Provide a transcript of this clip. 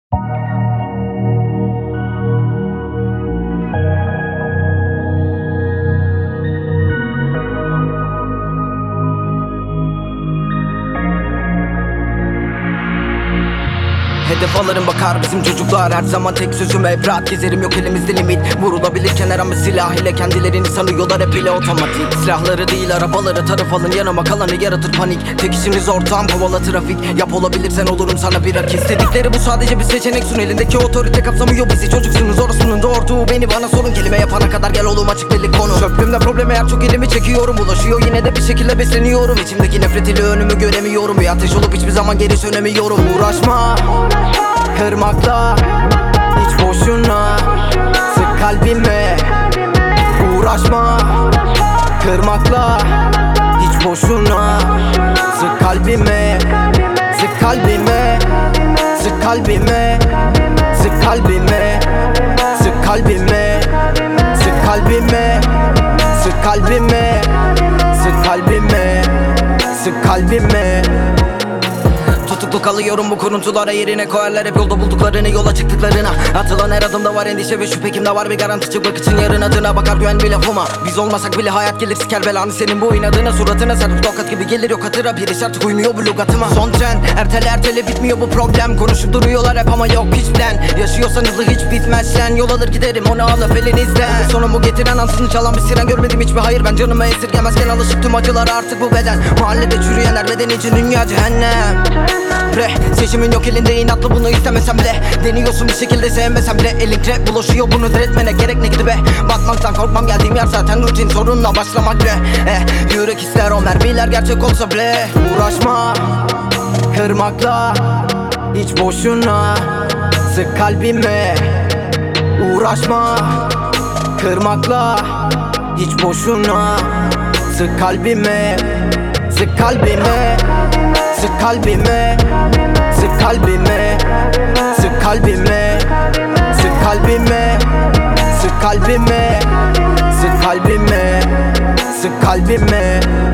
Hedef alırım bakar bizim çocuklar. Her zaman tek sözüm hep rahat gezerim, yok elimizde limit. Vurulabilirken her an bir silah ile kendilerini sanıyorlar hep ile otomatik. Silahları değil arabaları taraf alın, yanıma kalanı yaratır panik. Tek işimiz ortağım kovala trafik. Yap olabilirsen olurum sana bir rak. İstedikleri bu sadece bir seçenek sun, elindeki otorite kapsamıyor bizi. Çocuksunuz orospunun doğurduğu beni, bana sorun kelime yapana kadar gel oğlum açık belli konu. Söktüğümde probleme yer çok elimi çekiyorum, bulaşıyor yine de bir şekilde besleniyorum. İçimdeki nefretiyle önümü göremiyorum. Bir ateş olup hiçbir zaman geri sönemiyorum. Uğraşma kırmakla hiç boşuna, sık kalbime. Uğraşma kırmakla hiç boşuna, sık kalbime. Sık kalbime, sık kalbime, sık kalbime, sık kalbime, sık kalbime, sık kalbime, sık kalbime, sık kalbime. Tutuklu kalıyorum bu kuruntulara, yerine koyarlar hep yolda bulduklarını, yola çıktıklarına. Atılan her adımda var endişe ve şüphe, kimde var bir garanti çıkmak için yarın adına. Bakar güven bir lafıma, biz olmasak bile hayat gelir siker belanı senin bu inadına. Suratına sert tokat gibi gelir yok hatıra, bir şart uymuyor bu lügatıma. Son tren ertele bitmiyor bu problem, konuşup duruyorlar hep ama yok hiç plan. Yaşıyorsan hızlı hiç bitmez sen, yol alır giderim onu alıp elinizden. Sonumu getiren ansızın çalan bir siren, görmedim hiçbir hayır ben canımı esirgemezken. Alışık tüm acılara artık bu beden, mahallede çürüyen her beden için dünya cehennem. Seçimin yok elinde inatlı, bunu istemesem de deniyorsun bir şekilde sevmesem de. Elin krep bulaşıyor, bunu diretmene gerek ne gibi be. Batmaktan korkmam, geldiğim yer zaten rutin, sorunla başlamak be. Yürek ister o mermiler gerçek olsa bile. Uğraşma kırmakla hiç boşuna, sık kalbime. Uğraşma kırmakla hiç boşuna, sık kalbime. Sık kalbime, sık kalbime, sık kalbime, sık kalbime, sık kalbime, sık kalbime, sık kalbime, sık kalbime.